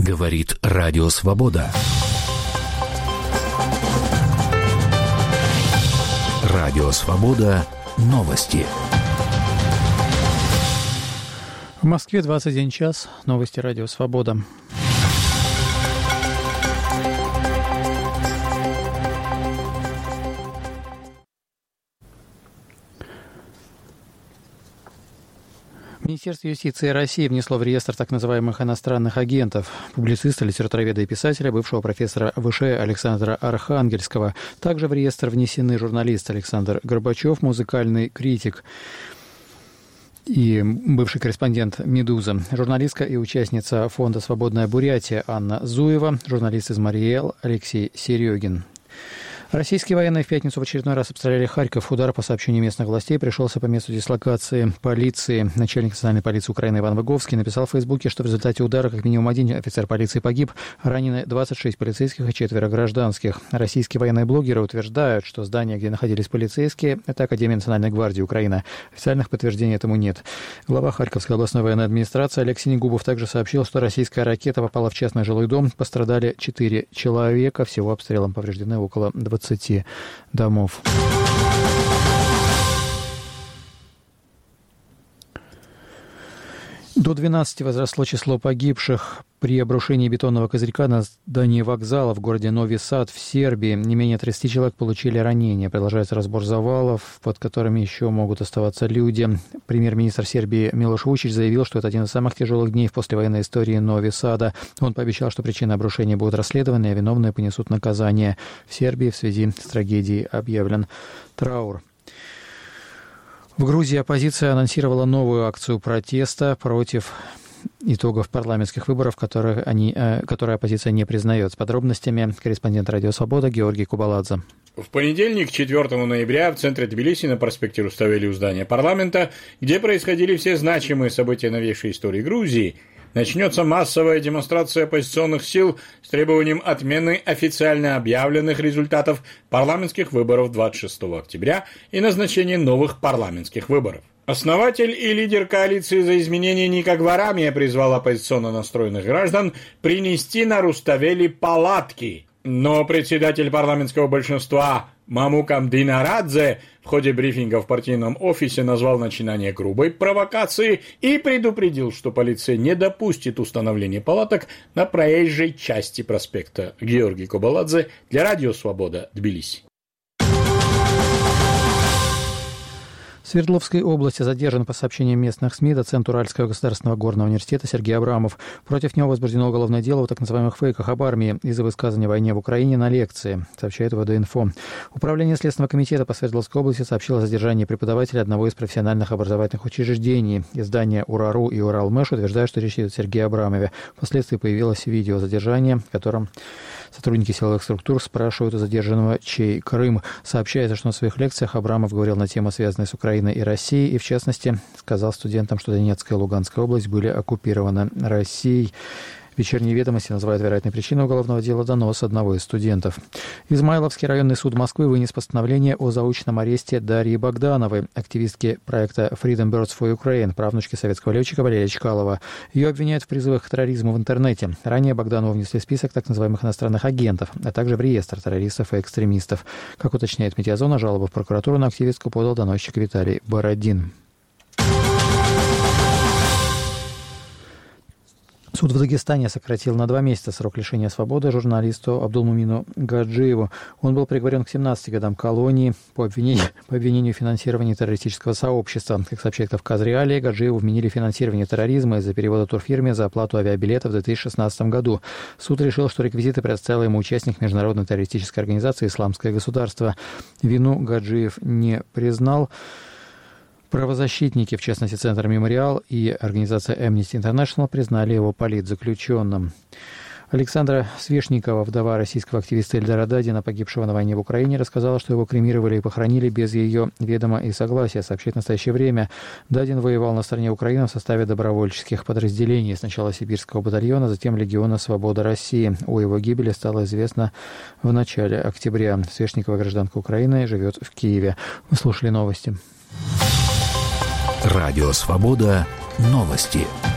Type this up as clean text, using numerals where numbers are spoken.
Говорит Радио Свобода. Радио Свобода. Новости. В Москве 21 час. Новости Радио Свобода. Министерство юстиции России внесло в реестр так называемых иностранных агентов публициста, литературоведа и писателя, бывшего профессора ВШ Александра Архангельского. Также в реестр внесены журналист Александр Горбачев, музыкальный критик и бывший корреспондент «Медузы», журналистка и участница фонда «Свободная Бурятия» Анна Зуева, журналист из Марий-Эл Алексей Серегин. Российские военные в пятницу в очередной раз обстреляли Харьков. Удар, по сообщению местных властей, пришелся по месту дислокации полиции. Начальник национальной полиции Украины Иван Выговский написал в Фейсбуке, что в результате удара как минимум один офицер полиции погиб, ранены 26 полицейских и 4 гражданских. Российские военные блогеры утверждают, что здание, где находились полицейские, это Академия Национальной гвардии Украины. Официальных подтверждений этому нет. Глава Харьковской областной военной администрации Олег Синегубов также сообщил, что российская ракета попала в частный жилой дом. Пострадали 4 человека. Всего обстрелом повреждены около 20 домов. До 12 возросло число погибших при обрушении бетонного козырька на здании вокзала в городе Нови Сад в Сербии. Не менее 30 человек получили ранения. Продолжается разбор завалов, под которыми еще могут оставаться люди. Премьер-министр Сербии Милош Вучич заявил, что это один из самых тяжелых дней в послевоенной истории Нови Сада. Он пообещал, что причины обрушения будут расследованы, а виновные понесут наказание. В Сербии в связи с трагедией объявлен траур. В Грузии оппозиция анонсировала новую акцию протеста против итогов парламентских выборов, которые оппозиция не признает. С подробностями корреспондент «Радио Свобода» Георгий Кубаладзе. В понедельник, 4 ноября, в центре Тбилиси на проспекте Руставели у здания парламента, где происходили все значимые события новейшей истории Грузии, начнется массовая демонстрация оппозиционных сил с требованием отмены официально объявленных результатов парламентских выборов 26 октября и назначения новых парламентских выборов. Основатель и лидер коалиции за изменения Ника Гварамия призвал оппозиционно настроенных граждан принести на Руставели палатки. Но председатель парламентского большинства Мамукам Динарадзе в ходе брифинга в партийном офисе назвал начинание грубой провокации и предупредил, что полиция не допустит установления палаток на проезжей части проспекта. Георгий Кубаладзе для Радио Свобода, Тбилиси. В Свердловской области задержан, по сообщениям местных СМИ, доцент Уральского государственного горного университета Сергей Абрамов. Против него возбуждено уголовное дело о так называемых фейках об армии из-за высказывания о войне в Украине на лекции, сообщает ВД-Инфо. Управление Следственного комитета по Свердловской области сообщило о задержании преподавателя одного из профессиональных образовательных учреждений. Издания «Урару» и «Уралмэш» утверждают, что речь идет о Сергее Абрамове. Впоследствии появилось видео задержания, в котором сотрудники силовых структур спрашивают у задержанного, чей Крым. Сообщается, что на своих лекциях Абрамов говорил на темы, связанные с Украиной и Россией, и, в частности, сказал студентам, что Донецкая и Луганская область были оккупированы Россией. Вечерние ведомости называют вероятной причиной уголовного дела донос одного из студентов. Измайловский районный суд Москвы вынес постановление о заочном аресте Дарьи Богдановой, активистки проекта Freedom Birds for Ukraine, правнучки советского летчика Валерия Чкалова. Ее обвиняют в призывах к терроризму в интернете. Ранее Богданову внесли в список так называемых иностранных агентов, а также в реестр террористов и экстремистов. Как уточняет Медиазона, жалобу в прокуратуру на активистку подал доносчик Виталий Бородин. Суд в Дагестане сократил на 2 месяца срок лишения свободы журналисту Абдулмумину Гаджиеву. Он был приговорен к 17 годам колонии по обвинению в финансировании террористического сообщества. Как сообщает Кавказ Реалии, Гаджиеву вменили финансирование терроризма из-за перевода турфирме за оплату авиабилетов в 2016 году. Суд решил, что реквизиты предоставил ему участник международной террористической организации «Исламское государство». Вину Гаджиев не признал. Правозащитники, в частности, Центр «Мемориал» и организация Amnesty International, признали его политзаключенным. Александра Свешникова, вдова российского активиста Эльдара Дадина, погибшего на войне в Украине, рассказала, что его кремировали и похоронили без ее ведома и согласия, сообщает в настоящее время. Дадин воевал на стороне Украины в составе добровольческих подразделений, сначала Сибирского батальона, затем Легиона Свобода России. О его гибели стало известно в начале октября. Свешникова, гражданка Украины, живет в Киеве. Вы слушали новости. Радио Свобода. Новости.